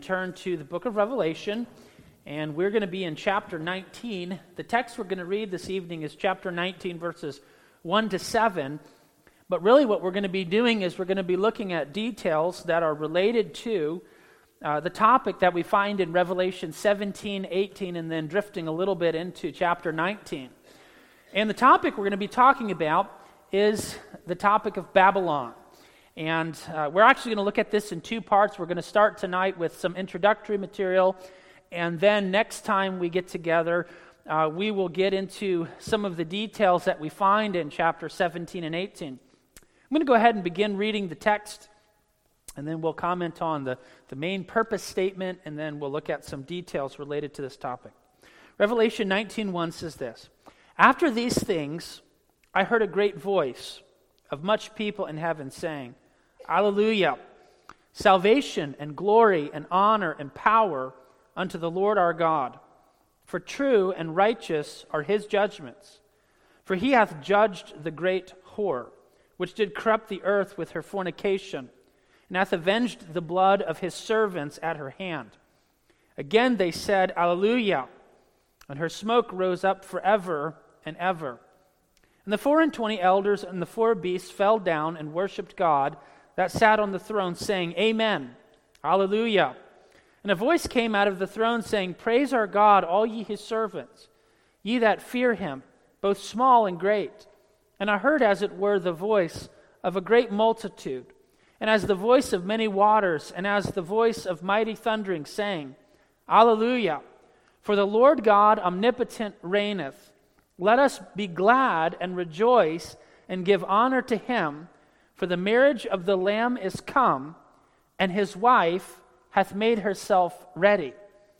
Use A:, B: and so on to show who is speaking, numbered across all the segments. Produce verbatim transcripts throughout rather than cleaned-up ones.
A: Turn to the book of Revelation, and we're going to be in chapter nineteen. The text we're going to read this evening is chapter nineteen, verses one to seven. But really what we're going to be doing is we're going to be looking at details that are related to uh, the topic that we find in Revelation seventeen, eighteen, and then drifting a little bit into chapter nineteen. And the topic we're going to be talking about is the topic of Babylon. And uh, we're actually going to look at this in two parts. We're going to start tonight with some introductory material, and then next time we get together, uh, we will get into some of the details that we find in chapter seventeen and eighteen. I'm going to go ahead and begin reading the text, and then we'll comment on the, the main purpose statement, and then we'll look at some details related to this topic. Revelation nineteen one says this: "After these things, I heard a great voice of much people in heaven saying, Alleluia! Salvation and glory and honor and power unto the Lord our God. For true and righteous are his judgments. For he hath judged the great whore, which did corrupt the earth with her fornication, and hath avenged the blood of his servants at her hand. Again they said, Alleluia! And her smoke rose up forever and ever. And the four and twenty elders and the four beasts fell down and worshipped God that sat on the throne, saying, Amen, Alleluia. And a voice came out of the throne, saying, Praise our God, all ye his servants, ye that fear him, both small and great. And I heard as it were the voice of a great multitude, and as the voice of many waters, and as the voice of mighty thundering, saying, Alleluia. For the Lord God omnipotent reigneth. Let us be glad and rejoice and give honor to him, for the marriage of the Lamb is come, and his wife hath made herself ready."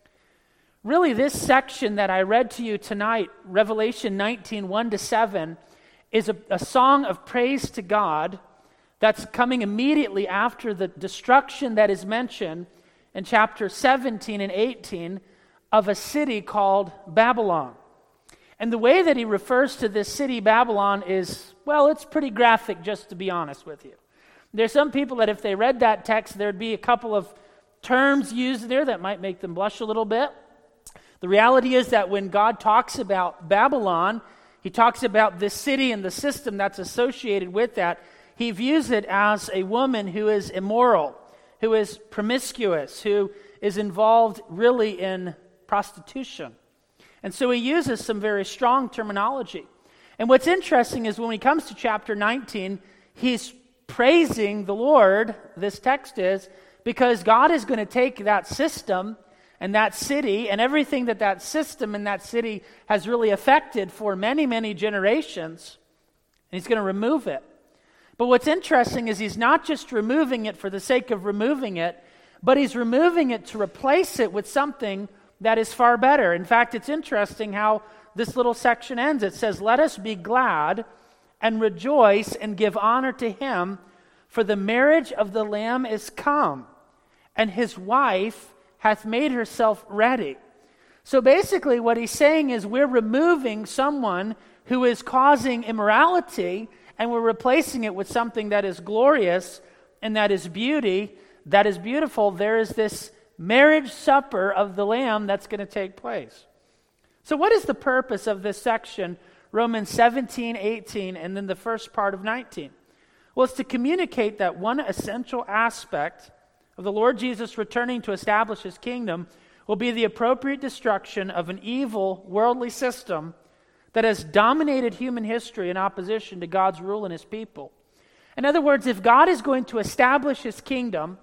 A: Really, this section that I read to you tonight, Revelation nineteen, one to seven, is a, a song of praise to God that's coming immediately after the destruction that is mentioned in chapter seventeen and eighteen of a city called Babylon. And the way that he refers to this city, Babylon, is, well, it's pretty graphic, just to be honest with you. There's some people that if they read that text, there'd be a couple of terms used there that might make them blush a little bit. The reality is that when God talks about Babylon, he talks about this city and the system that's associated with that. He views it as a woman who is immoral, who is promiscuous, who is involved really in prostitution. And so he uses some very strong terminology. And what's interesting is when he comes to chapter nineteen, he's praising the Lord, this text is, because God is going to take that system and that city and everything that that system and that city has really affected for many, many generations, and he's going to remove it. But what's interesting is he's not just removing it for the sake of removing it, but he's removing it to replace it with something that is far better. In fact, it's interesting how this little section ends. It says, Let us be glad and rejoice and give honor to him, for the marriage of the Lamb is come, and his wife hath made herself ready. So basically what he's saying is we're removing someone who is causing immorality, and we're replacing it with something that is glorious and that is beauty, that is beautiful. There is this marriage supper of the Lamb that's going to take place. So what is the purpose of this section, Romans seventeen, eighteen, and then the first part of nineteen? Well, it's to communicate that one essential aspect of the Lord Jesus returning to establish his kingdom will be the appropriate destruction of an evil worldly system that has dominated human history in opposition to God's rule and his people. In other words, if God is going to establish his kingdom,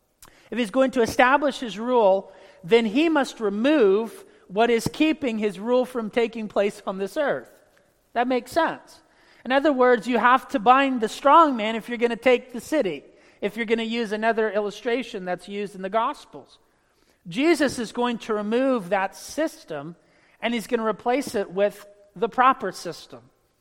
A: if he's going to establish his rule, then he must remove what is keeping his rule from taking place on this earth. That makes sense. In other words, you have to bind the strong man if you're going to take the city, if you're going to use another illustration that's used in the Gospels. Jesus is going to remove that system, and he's going to replace it with the proper system.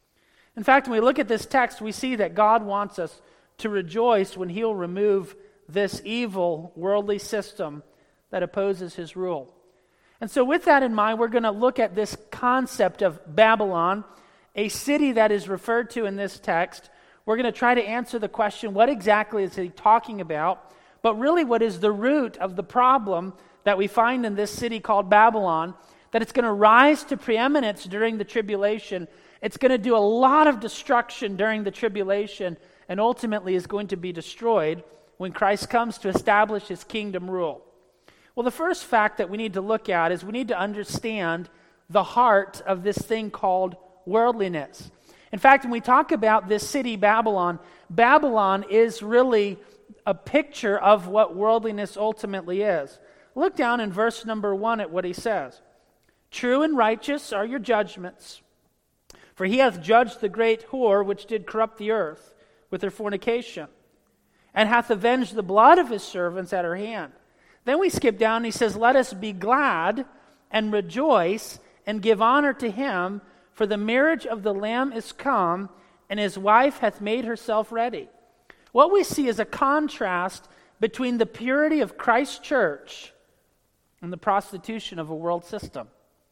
A: In fact, when we look at this text, we see that God wants us to rejoice when he'll remove this evil worldly system that opposes his rule. And so with that in mind, we're going to look at this concept of Babylon, a city that is referred to in this text. We're going to try to answer the question, what exactly is he talking about but really what is the root of the problem that we find in this city called Babylon, that it's going to rise to preeminence during the tribulation. It's going to do a lot of destruction during the tribulation, and ultimately is going to be destroyed when Christ comes to establish his kingdom rule. Well, the first fact that we need to look at is we need to understand the heart of this thing called worldliness. In fact, when we talk about this city, Babylon, Babylon is really a picture of what worldliness ultimately is. Look down in verse number one at what he says. True and righteous are your judgments, for he hath judged the great whore which did corrupt the earth with her fornication, and hath avenged the blood of his servants at her hand. Then we skip down and he says, let us be glad and rejoice and give honor to him, for the marriage of the Lamb is come, and his wife hath made herself ready. What we see is a contrast between the purity of Christ's church and the prostitution of a world system.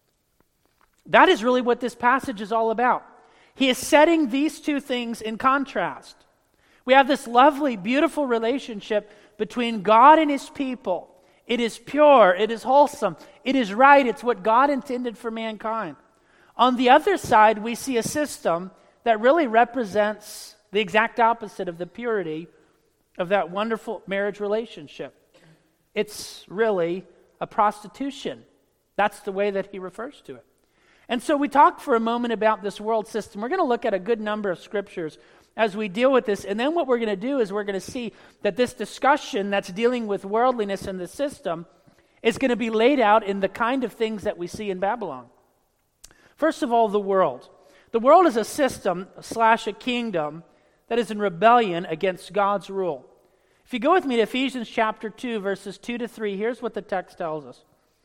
A: That is really what this passage is all about. He is setting these two things in contrast. We have this lovely, beautiful relationship between God and his people. It is pure, it is wholesome, it is right, it's what God intended for mankind. On the other side, we see a system that really represents the exact opposite of the purity of that wonderful marriage relationship. It's really a prostitution. That's the way that he refers to it. And so we talked for a moment about this world system. We're going to look at a good number of scriptures as we deal with this. And then what we're going to do is we're going to see that this discussion that's dealing with worldliness in the system is going to be laid out in the kind of things that we see in Babylon. First of all, the world. The world is a system slash a kingdom that is in rebellion against God's rule. If you go with me to Ephesians chapter two, verses two to three, here's what the text tells us.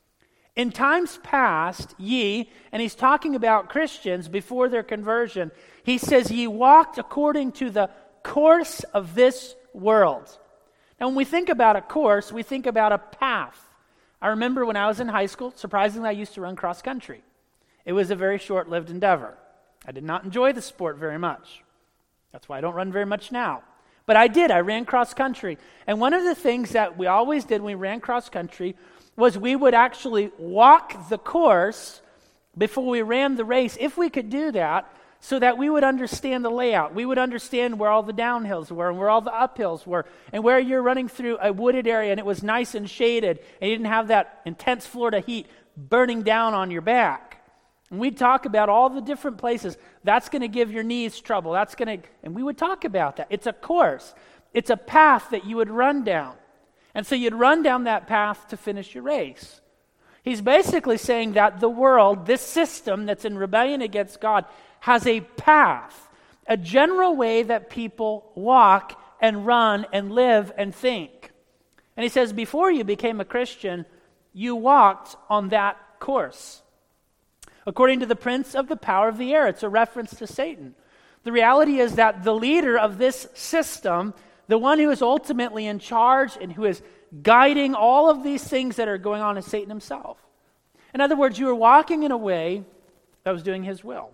A: In times past, ye, and he's talking about Christians before their conversion, he says, ye walked according to the course of this world. Now, when we think about a course, we think about a path. I remember when I was in high school, surprisingly, I used to run cross country. It was a very short-lived endeavor. I did not enjoy the sport very much. That's why I don't run very much now. But I did. I ran cross country. And one of the things that we always did when we ran cross country was we would actually walk the course before we ran the race, if we could do that, so that we would understand the layout. We would understand where all the downhills were and where all the uphills were and where you're running through a wooded area and it was nice and shaded and you didn't have that intense Florida heat burning down on your back. And we'd talk about all the different places. That's going to give your knees trouble. That's going to, and we would talk about that. It's a course. It's a path that you would run down. And so you'd run down that path to finish your race. He's basically saying that the world, this system that's in rebellion against God, has a path, a general way that people walk and run and live and think. And he says, before you became a Christian, you walked on that course. According to the prince of the power of the air, it's a reference to Satan. The reality is that the leader of this system, the one who is ultimately in charge and who is guiding all of these things that are going on, is Satan himself. In other words, you were walking in a way that was doing his will.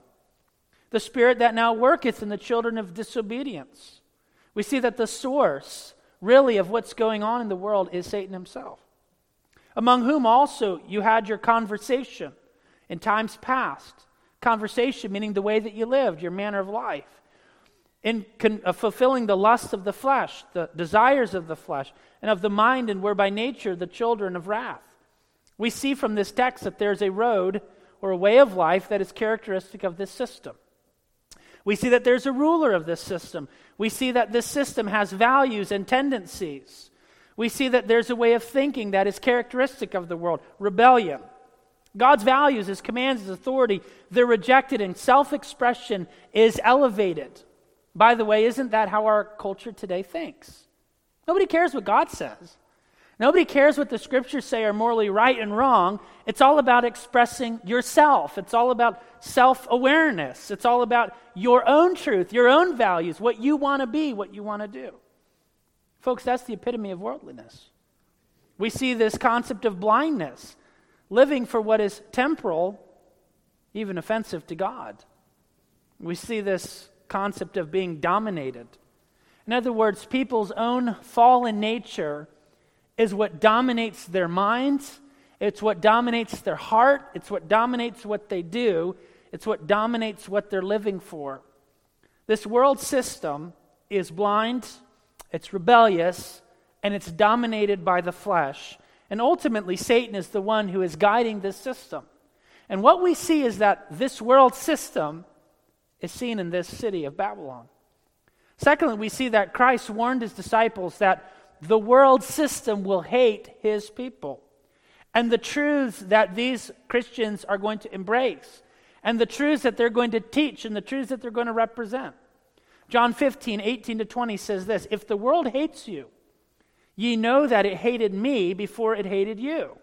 A: The spirit that now worketh in the children of disobedience. We see that the source, really, of what's going on in the world is Satan himself. Among whom also you had your conversation in times past. Conversation meaning the way that you lived, your manner of life. In con- uh, fulfilling the lusts of the flesh, the desires of the flesh, and of the mind, and were by nature the children of wrath. We see from this text that there's a road or a way of life that is characteristic of this system. We see that there's a ruler of this system. We see that this system has values and tendencies. We see that there's a way of thinking that is characteristic of the world, rebellion. God's values, His commands, His authority, they're rejected, and self-expression is elevated. By the way, isn't that how our culture today thinks? Nobody cares what God says. Nobody cares what the scriptures say are morally right and wrong. It's all about expressing yourself. It's all about self-awareness. It's all about your own truth, your own values, what you want to be, what you want to do. Folks, that's the epitome of worldliness. We see this concept of blindness, living for what is temporal, even offensive to God. We see this concept of being dominated. In other words, people's own fallen nature is what dominates their minds. It's what dominates their heart. It's what dominates what they do. It's what dominates what they're living for. This world system is blind, it's rebellious, and it's dominated by the flesh. And ultimately, Satan is the one who is guiding this system. And what we see is that this world system is seen in this city of Babylon. Secondly, we see that Christ warned his disciples that the world system will hate his people. And the truths that these Christians are going to embrace, and the truths that they're going to teach, and the truths that they're going to represent. John fifteen, eighteen to twenty says this, "If the world hates you, ye know that it hated me before it hated you.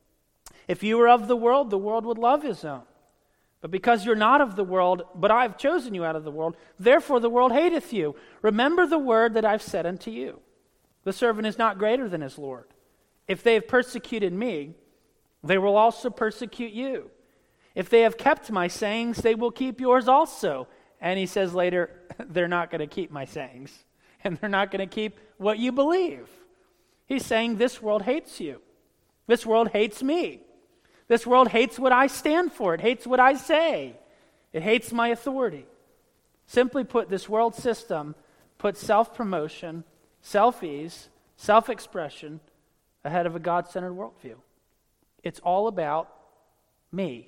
A: If you were of the world, the world would love his own. But because you're not of the world, but I have chosen you out of the world, therefore the world hateth you. Remember the word that I've said unto you. The servant is not greater than his Lord. If they have persecuted me, they will also persecute you. If they have kept my sayings, they will keep yours also." And he says later, they're not going to keep my sayings. And they're not going to keep what you believe. He's saying this world hates you. This world hates me. This world hates what I stand for. It hates what I say. It hates my authority. Simply put, this world system puts self-promotion, self-ease, self-expression ahead of a God-centered worldview. It's all about me.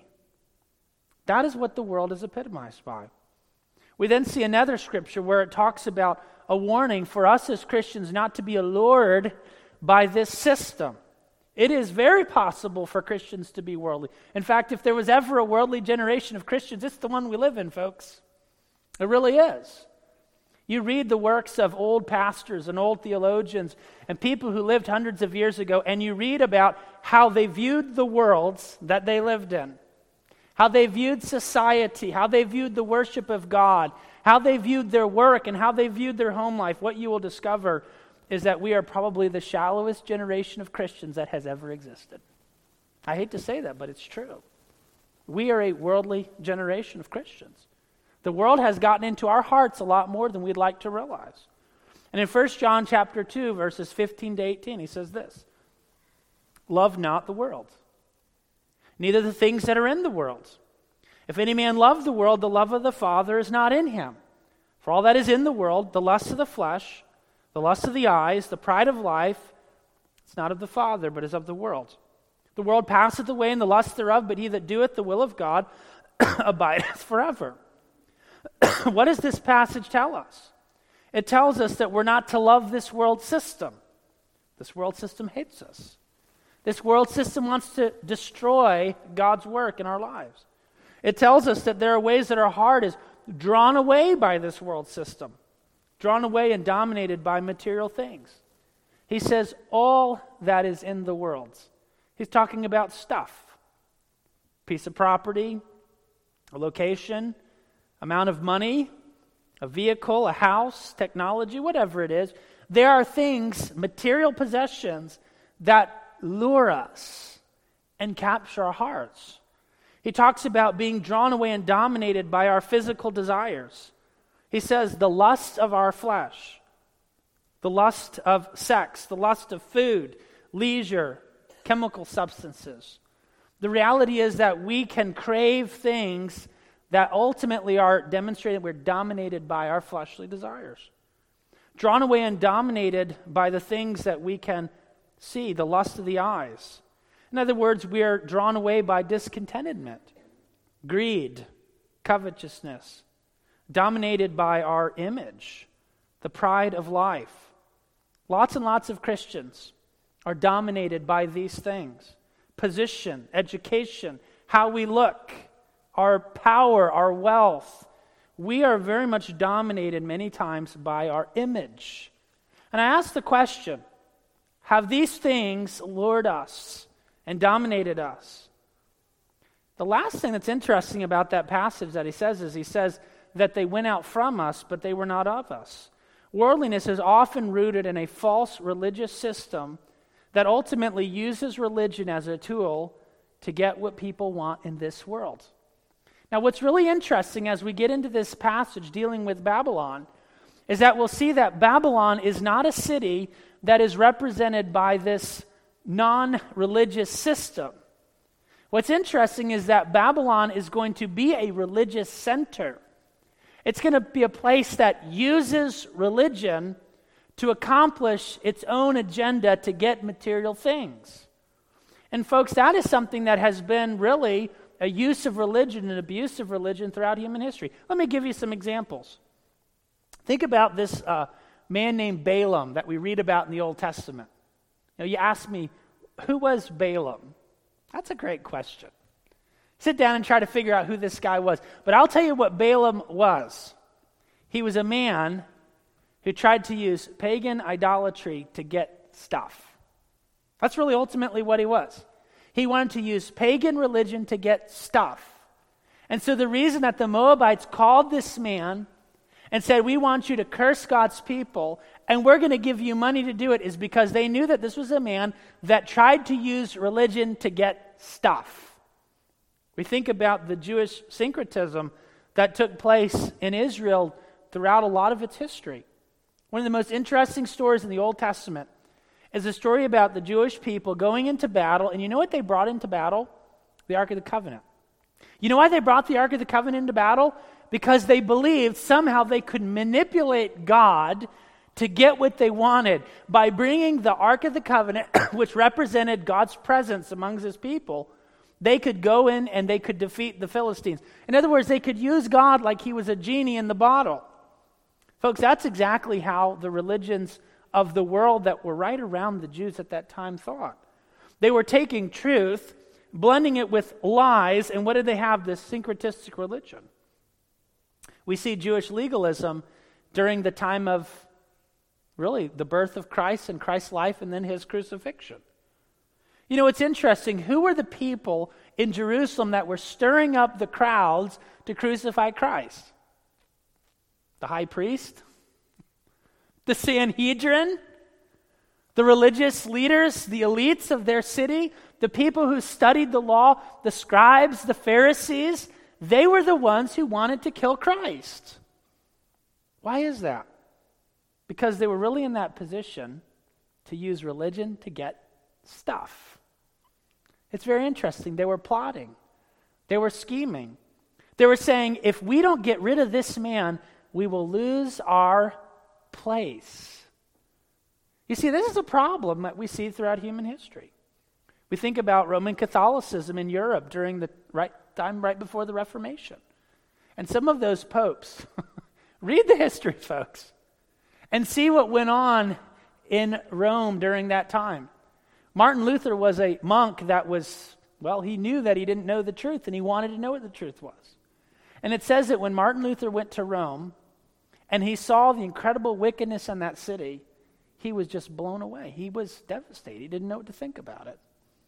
A: That is what the world is epitomized by. We then see another scripture where it talks about a warning for us as Christians not to be allured by this system. It is very possible for Christians to be worldly. In fact, if there was ever a worldly generation of Christians, it's the one we live in, folks. It really is. You read the works of old pastors and old theologians and people who lived hundreds of years ago, and you read about how they viewed the worlds that they lived in, how they viewed society, how they viewed the worship of God, how they viewed their work, and how they viewed their home life. What you will discover is that we are probably the shallowest generation of Christians that has ever existed. I hate to say that, but it's true. We are a worldly generation of Christians. The world has gotten into our hearts a lot more than we'd like to realize. And in First John chapter two, verses fifteen to eighteen, he says this, "Love not the world, neither the things that are in the world. If any man love the world, the love of the Father is not in him. For all that is in the world, the lust of the flesh, the lust of the eyes, the pride of life, it's not of the Father, but is of the world. The world passeth away and the lust thereof, but he that doeth the will of God abideth forever." What does this passage tell us? It tells us that we're not to love this world system. This world system hates us. This world system wants to destroy God's work in our lives. It tells us that there are ways that our heart is drawn away by this world system, drawn away and dominated by material things. He says all that is in the world. He's talking about stuff, piece of property, a location, amount of money, a vehicle, a house, technology, whatever it is. There are things, material possessions, that lure us and capture our hearts. He talks about being drawn away and dominated by our physical desires. He says the lust of our flesh, the lust of sex, the lust of food, leisure, chemical substances. The reality is that we can crave things that ultimately are demonstrated we're dominated by our fleshly desires. Drawn away and dominated by the things that we can see, the lust of the eyes. In other words, we are drawn away by discontentment, greed, covetousness, dominated by our image, the pride of life. Lots and lots of Christians are dominated by these things. Position, education, how we look, our power, our wealth. We are very much dominated many times by our image. And I ask the question, have these things lured us and dominated us? The last thing that's interesting about that passage that he says is he says that they went out from us, but they were not of us. Worldliness is often rooted in a false religious system that ultimately uses religion as a tool to get what people want in this world. Now, what's really interesting as we get into this passage dealing with Babylon is that we'll see that Babylon is not a city that is represented by this non-religious system. What's interesting is that Babylon is going to be a religious center. It's going to be a place that uses religion to accomplish its own agenda to get material things. And folks, that is something that has been really a use of religion and abuse of religion throughout human history. Let me give you some examples. Think about this uh, man named Balaam that we read about in the Old Testament. Now, you ask me, who was Balaam? That's a great question. Sit down and try to figure out who this guy was. But I'll tell you what Balaam was. He was a man who tried to use pagan idolatry to get stuff. That's really ultimately what he was. He wanted to use pagan religion to get stuff. And so the reason that the Moabites called this man and said, we want you to curse God's people, and we're going to give you money to do it, is because they knew that this was a man that tried to use religion to get stuff. We think about the Jewish syncretism that took place in Israel throughout a lot of its history. One of the most interesting stories in the Old Testament is a story about the Jewish people going into battle, and you know what they brought into battle? The Ark of the Covenant. You know why they brought the Ark of the Covenant into battle? Because they believed somehow they could manipulate God to get what they wanted by bringing the Ark of the Covenant, which represented God's presence amongst his people. They could go in and they could defeat the Philistines. In other words, they could use God like he was a genie in the bottle. Folks, that's exactly how the religions of the world that were right around the Jews at that time thought. They were taking truth, blending it with lies, and what did they have? This syncretistic religion. We see Jewish legalism during the time of, really, the birth of Christ and Christ's life and then his crucifixion. You know, it's interesting. Who were the people in Jerusalem that were stirring up the crowds to crucify Christ? The high priest? The Sanhedrin? The religious leaders, the elites of their city? The people who studied the law? The scribes, the Pharisees? They were the ones who wanted to kill Christ. Why is that? Because they were really in that position to use religion to get stuff. It's very interesting. They were plotting. They were scheming. They were saying, if we don't get rid of this man, we will lose our place. You see, this is a problem that we see throughout human history. We think about Roman Catholicism in Europe during the right time right before the Reformation. And some of those popes, read the history, folks, and see what went on in Rome during that time. Martin Luther was a monk that was, well, he knew that he didn't know the truth, and he wanted to know what the truth was. And it says that when Martin Luther went to Rome, and he saw the incredible wickedness in that city, he was just blown away. He was devastated. He didn't know what to think about it.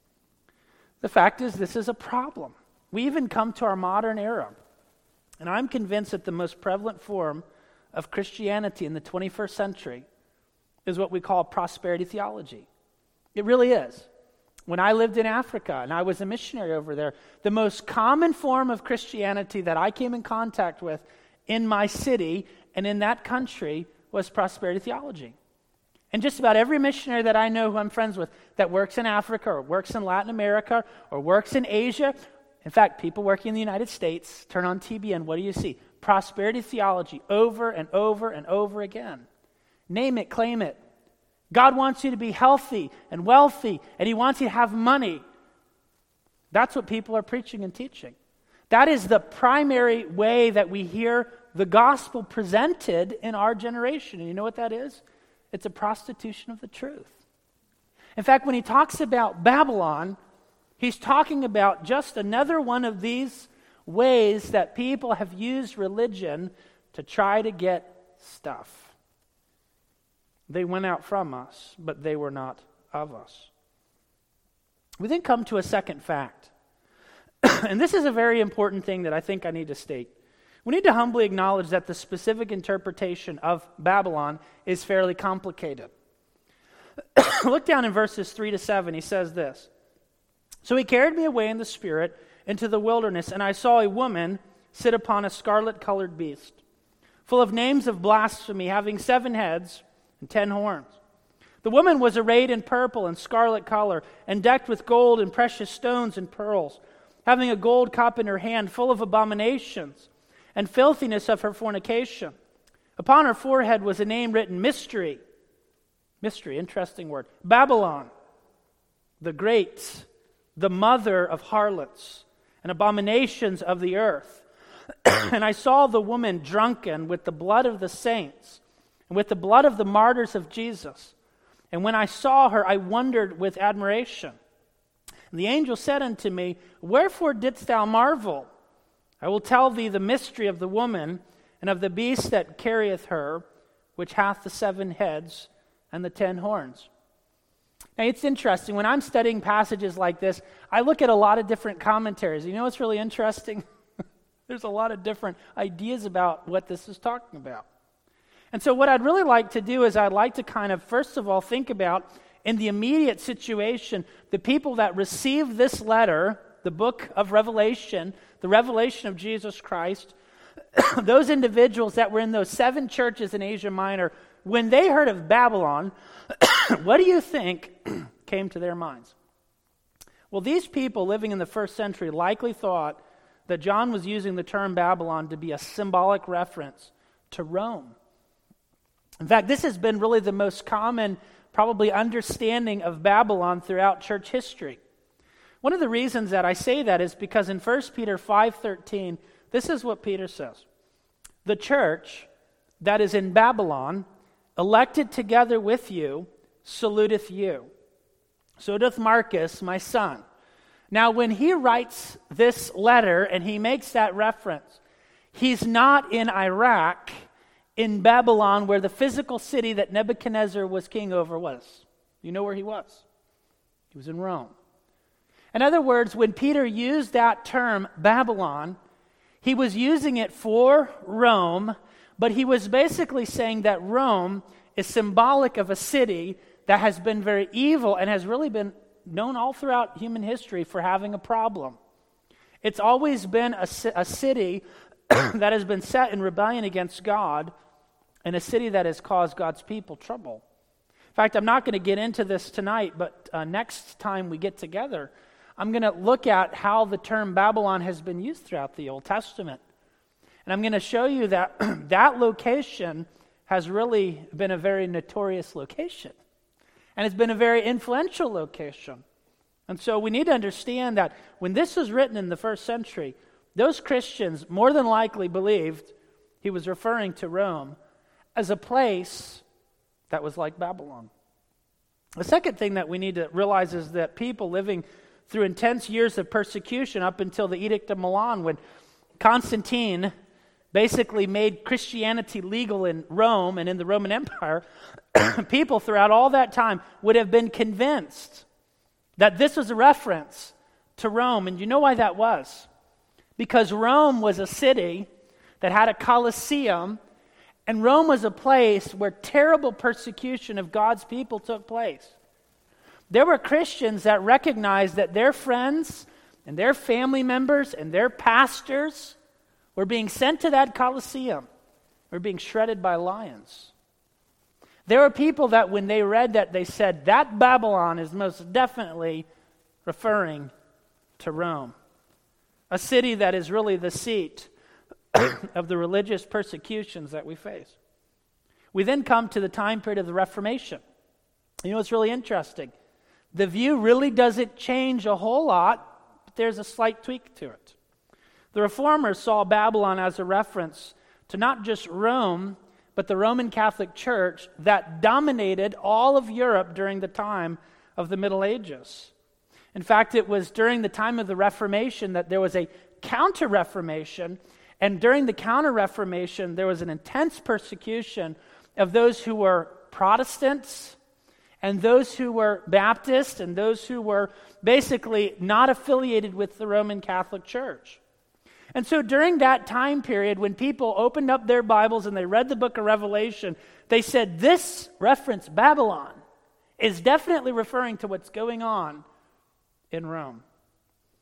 A: The fact is, this is a problem. We even come to our modern era, and I'm convinced that the most prevalent form of Christianity in the twenty-first century is what we call prosperity theology. It really is. When I lived in Africa and I was a missionary over there, the most common form of Christianity that I came in contact with in my city and in that country was prosperity theology. And just about every missionary that I know who I'm friends with that works in Africa or works in Latin America or works in Asia, in fact, people working in the United States, turn on T B N, what do you see? Prosperity theology over and over and over again. Name it, claim it. God wants you to be healthy and wealthy, and he wants you to have money. That's what people are preaching and teaching. That is the primary way that we hear the gospel presented in our generation. And you know what that is? It's a prostitution of the truth. In fact, when he talks about Babylon, he's talking about just another one of these ways that people have used religion to try to get stuff. They went out from us, but they were not of us. We then come to a second fact. And this is a very important thing that I think I need to state. We need to humbly acknowledge that the specific interpretation of Babylon is fairly complicated. Look down in verses three to seven. He says this. So he carried me away in the spirit into the wilderness, and I saw a woman sit upon a scarlet-colored beast, full of names of blasphemy, having seven heads and ten horns. The woman was arrayed in purple and scarlet color, and decked with gold and precious stones and pearls, having a gold cup in her hand full of abominations and filthiness of her fornication. Upon her forehead was a name written, Mystery. Mystery, interesting word. Babylon, the great, the mother of harlots and abominations of the earth. And I saw the woman drunken with the blood of the saints and with the blood of the martyrs of Jesus. And when I saw her, I wondered with admiration. And the angel said unto me, Wherefore didst thou marvel? I will tell thee the mystery of the woman and of the beast that carrieth her, which hath the seven heads and the ten horns. Now, it's interesting. When I'm studying passages like this, I look at a lot of different commentaries. You know what's really interesting? There's a lot of different ideas about what this is talking about. And so what I'd really like to do is I'd like to kind of, first of all, think about, in the immediate situation, the people that received this letter, the book of Revelation, the revelation of Jesus Christ, those individuals that were in those seven churches in Asia Minor, when they heard of Babylon, what do you think came to their minds? Well, these people living in the first century likely thought that John was using the term Babylon to be a symbolic reference to Rome. In fact, this has been really the most common, probably, understanding of Babylon throughout church history. One of the reasons that I say that is because in First Peter five thirteen, this is what Peter says. The church that is in Babylon, elected together with you, saluteth you. So doth Marcus, my son. Now, when he writes this letter and he makes that reference, he's not in Iraq, in Babylon, where the physical city that Nebuchadnezzar was king over was. You know where he was? He was in Rome. In other words, when Peter used that term, Babylon, he was using it for Rome, but he was basically saying that Rome is symbolic of a city that has been very evil and has really been known all throughout human history for having a problem. It's always been a, a city that has been set in rebellion against God, and a city that has caused God's people trouble. In fact, I'm not going to get into this tonight, but uh, next time we get together, I'm going to look at how the term Babylon has been used throughout the Old Testament. And I'm going to show you that that location has really been a very notorious location. And it's been a very influential location. And so we need to understand that when this was written in the first century, those Christians more than likely believed he was referring to Rome as a place that was like Babylon. The second thing that we need to realize is that people living through intense years of persecution up until the Edict of Milan, when Constantine basically made Christianity legal in Rome and in the Roman Empire, people throughout all that time would have been convinced that this was a reference to Rome. And you know why that was? Because Rome was a city that had a Colosseum, and Rome was a place where terrible persecution of God's people took place. There were Christians that recognized that their friends and their family members and their pastors were being sent to that Colosseum, were being shredded by lions. There were people that when they read that, they said, that Babylon is most definitely referring to Rome, a city that is really the seat of the religious persecutions that we face. We then come to the time period of the Reformation. You know, it's really interesting. The view really doesn't change a whole lot, but there's a slight tweak to it. The Reformers saw Babylon as a reference to not just Rome, but the Roman Catholic Church that dominated all of Europe during the time of the Middle Ages. In fact, it was during the time of the Reformation that there was a counter-reformation, and during the counter-reformation, there was an intense persecution of those who were Protestants and those who were Baptist and those who were basically not affiliated with the Roman Catholic Church. And so during that time period, when people opened up their Bibles and they read the book of Revelation, they said, this reference, Babylon, is definitely referring to what's going on in Rome.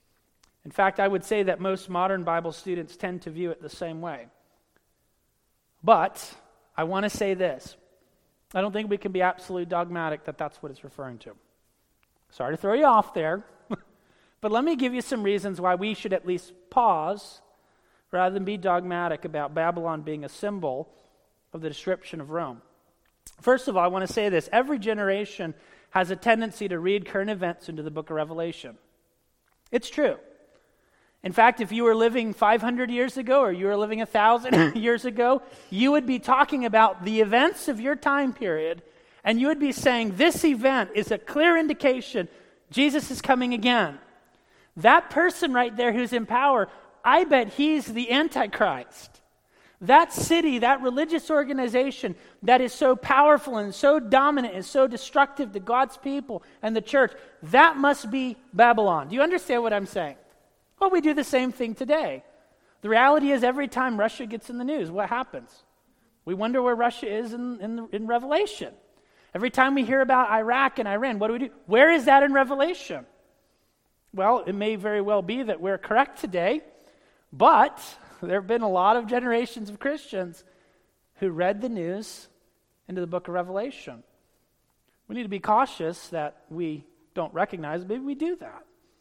A: In fact, I would say that most modern Bible students tend to view it the same way. But I want to say this. I don't think we can be absolutely dogmatic that that's what it's referring to. Sorry to throw you off there, but let me give you some reasons why we should at least pause rather than be dogmatic about Babylon being a symbol of the description of Rome. First of all, I want to say this. Every generation has a tendency to read current events into the book of Revelation. It's true. In fact, if you were living five hundred years ago or you were living one thousand years ago, you would be talking about the events of your time period, and you would be saying, this event is a clear indication Jesus is coming again. That person right there who's in power, I bet he's the Antichrist. That city, that religious organization that is so powerful and so dominant and so destructive to God's people and the church, that must be Babylon. Do you understand what I'm saying? Well, we do the same thing today. The reality is every time Russia gets in the news, what happens? We wonder where Russia is in, in, the, in Revelation. Every time we hear about Iraq and Iran, what do we do? Where is that in Revelation? Well, it may very well be that we're correct today, but there have been a lot of generations of Christians who read the news into the book of Revelation. We need to be cautious that we don't recognize, maybe we do that.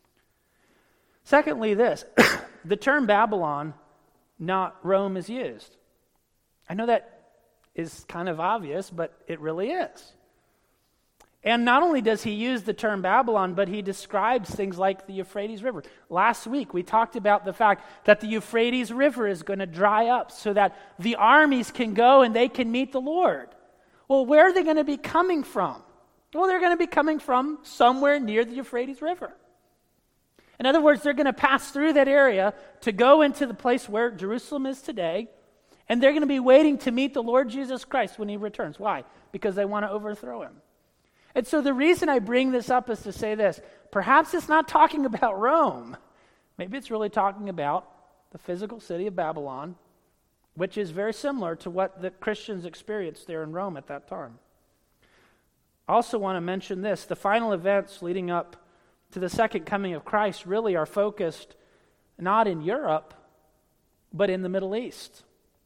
A: Secondly, this, the term Babylon, not Rome, is used. I know that is kind of obvious, but it really is. And not only does he use the term Babylon, but he describes things like the Euphrates River. Last week, we talked about the fact that the Euphrates River is going to dry up so that the armies can go and they can meet the Lord. Well, where are they going to be coming from? Well, they're going to be coming from somewhere near the Euphrates River. In other words, they're going to pass through that area to go into the place where Jerusalem is today, and they're going to be waiting to meet the Lord Jesus Christ when he returns. Why? Because they want to overthrow him. And so the reason I bring this up is to say this. Perhaps it's not talking about Rome. Maybe it's really talking about the physical city of Babylon, which is very similar to what the Christians experienced there in Rome at that time. I also want to mention this. The final events leading up to the second coming of Christ really are focused not in Europe, but in the Middle East.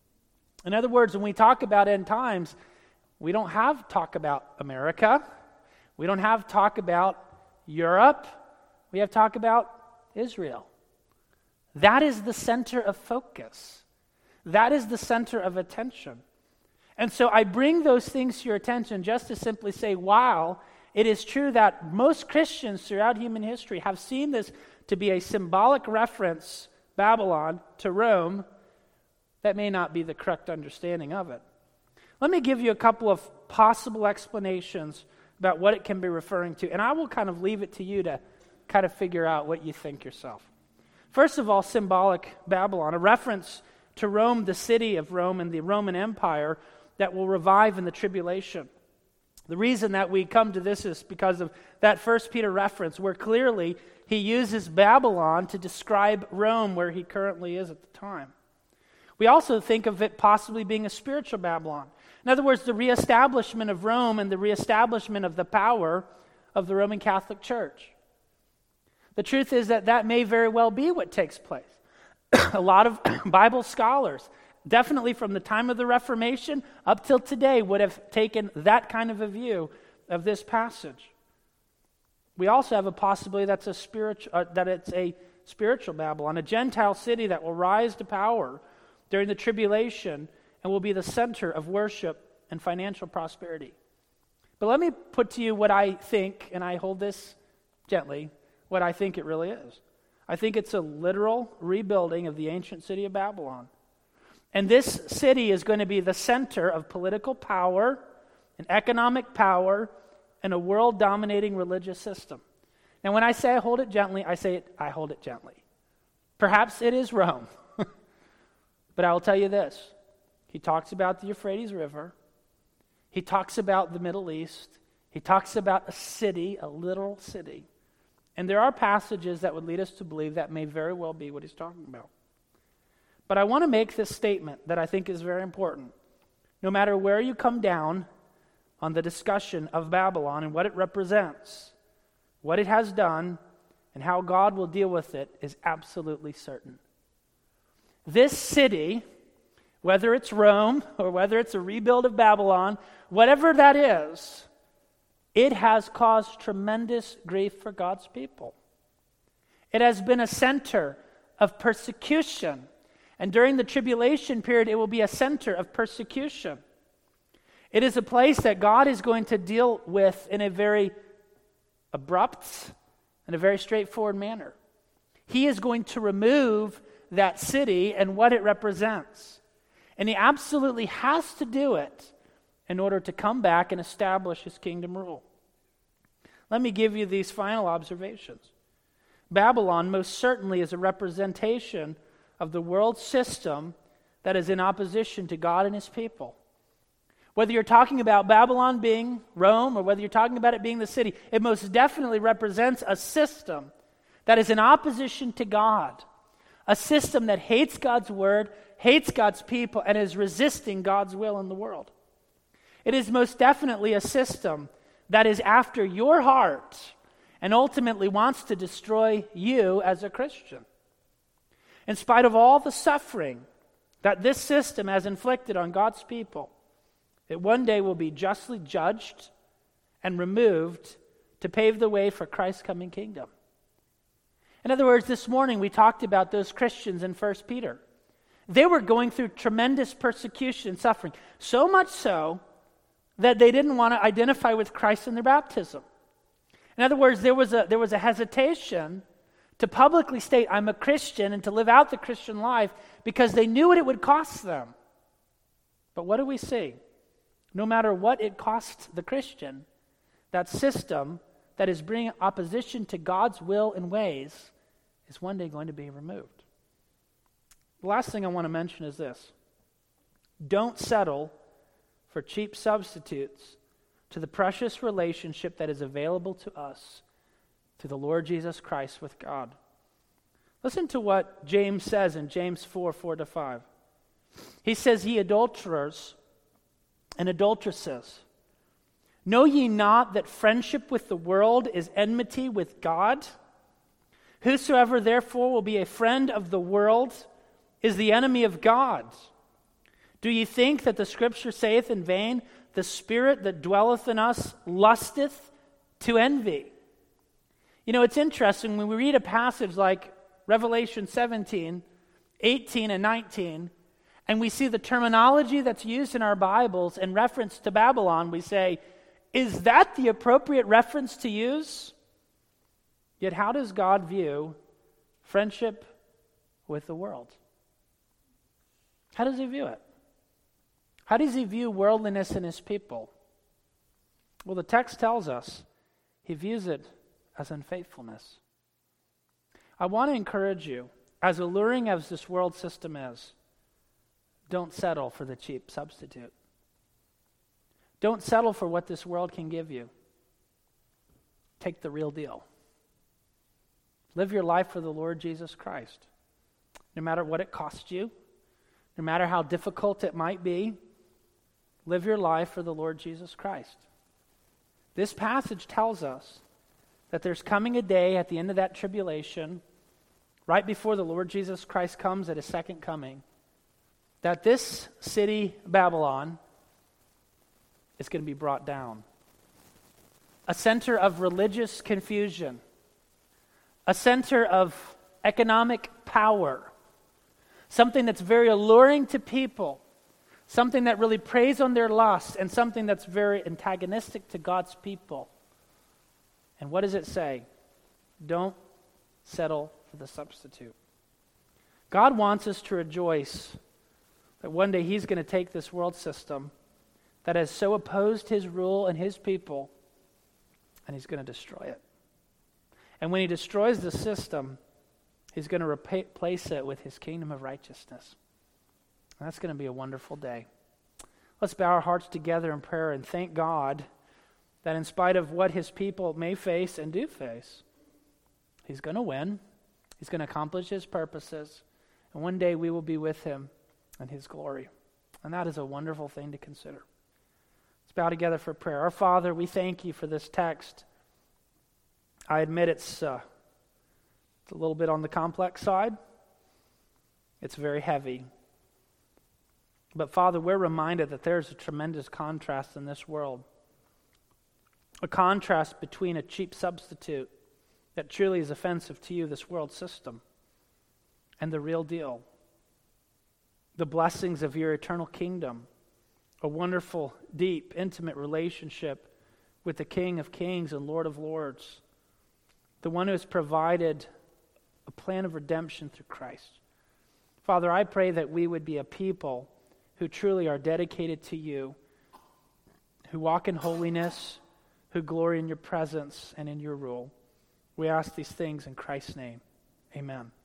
A: In other words, when we talk about end times, we don't have talk about America. We don't have talk about Europe. We have talk about Israel. That is the center of focus. That is the center of attention. And so I bring those things to your attention just to simply say, while it is true that most Christians throughout human history have seen this to be a symbolic reference, Babylon, to Rome, that may not be the correct understanding of it. Let me give you a couple of possible explanations about what it can be referring to, and I will kind of leave it to you to kind of figure out what you think yourself. First of all, symbolic Babylon, a reference to Rome, the city of Rome and the Roman Empire that will revive in the tribulation. The reason that we come to this is because of that First Peter reference where clearly he uses Babylon to describe Rome where he currently is at the time. We also think of it possibly being a spiritual Babylon. In other words, the reestablishment of Rome and the reestablishment of the power of the Roman Catholic Church. The truth is that that may very well be what takes place. A lot of Bible scholars, definitely from the time of the Reformation up till today, would have taken that kind of a view of this passage. We also have a possibility that's a spiritual, uh, that it's a spiritual Babylon, a Gentile city that will rise to power during the tribulation and will be the center of worship and financial prosperity. But let me put to you what I think, and I hold this gently, what I think it really is. I think it's a literal rebuilding of the ancient city of Babylon. And this city is going to be the center of political power and economic power and a world-dominating religious system. Now, when I say I hold it gently, I say it, I hold it gently. Perhaps it is Rome. But I will tell you this. He talks about the Euphrates River. He talks about the Middle East. He talks about a city, a literal city. And there are passages that would lead us to believe that may very well be what he's talking about. But I want to make this statement that I think is very important. No matter where you come down on the discussion of Babylon and what it represents, what it has done, and how God will deal with it is absolutely certain. This city whether it's Rome or whether it's a rebuild of Babylon, whatever that is, it has caused tremendous grief for God's people. It has been a center of persecution. And during the tribulation period, it will be a center of persecution. It is a place that God is going to deal with in a very abrupt and a very straightforward manner. He is going to remove that city and what it represents. And he absolutely has to do it in order to come back and establish his kingdom rule. Let me give you these final observations. Babylon most certainly is a representation of the world system that is in opposition to God and his people. Whether you're talking about Babylon being Rome or whether you're talking about it being the city, it most definitely represents a system that is in opposition to God, a system that hates God's word, hates God's people, and is resisting God's will in the world. It is most definitely a system that is after your heart and ultimately wants to destroy you as a Christian. In spite of all the suffering that this system has inflicted on God's people, it one day will be justly judged and removed to pave the way for Christ's coming kingdom. In other words, this morning we talked about those Christians in First Peter. They were going through tremendous persecution and suffering, so much so that they didn't want to identify with Christ in their baptism. In other words, there was a, there was a hesitation to publicly state, I'm a Christian, and to live out the Christian life because they knew what it would cost them. But what do we see? No matter what it costs the Christian, that system that is bringing opposition to God's will and ways is one day going to be removed. The last thing I want to mention is this. Don't settle for cheap substitutes to the precious relationship that is available to us through the Lord Jesus Christ with God. Listen to what James says in James four, four to five. He says, Ye adulterers and adulteresses, know ye not that friendship with the world is enmity with God? Whosoever therefore will be a friend of the world is the enemy of God. Do ye think that the Scripture saith in vain, the Spirit that dwelleth in us lusteth to envy? You know, it's interesting when we read a passage like Revelation seventeen, eighteen, and nineteen, and we see the terminology that's used in our Bibles in reference to Babylon, we say, is that the appropriate reference to use? Yet how does God view friendship with the world? How does he view it? How does he view worldliness in his people? Well, the text tells us he views it as unfaithfulness. I want to encourage you, as alluring as this world system is, don't settle for the cheap substitute. Don't settle for what this world can give you. Take the real deal. Live your life for the Lord Jesus Christ. No matter what it costs you, no matter how difficult it might be, live your life for the Lord Jesus Christ. This passage tells us that there's coming a day at the end of that tribulation, right before the Lord Jesus Christ comes at his second coming, that this city, Babylon, is going to be brought down. A center of religious confusion, a center of economic power, something that's very alluring to people, something that really preys on their lust, and something that's very antagonistic to God's people. And what does it say? Don't settle for the substitute. God wants us to rejoice that one day he's going to take this world system that has so opposed his rule and his people, and he's going to destroy it. And when he destroys the system, he's going to replace it with his kingdom of righteousness. And that's going to be a wonderful day. Let's bow our hearts together in prayer and thank God that in spite of what his people may face and do face, he's going to win. He's going to accomplish his purposes. And one day we will be with him in his glory. And that is a wonderful thing to consider. Let's bow together for prayer. Our Father, we thank you for this text. I admit it's, uh, it's a little bit on the complex side. It's very heavy. But Father, we're reminded that there's a tremendous contrast in this world. A contrast between a cheap substitute that truly is offensive to you, this world system, and the real deal. The blessings of your eternal kingdom, a wonderful, deep, intimate relationship with the King of Kings and Lord of Lords, the one who has provided a plan of redemption through Christ. Father, I pray that we would be a people who truly are dedicated to you, who walk in holiness, who glory in your presence and in your rule. We ask these things in Christ's name. Amen.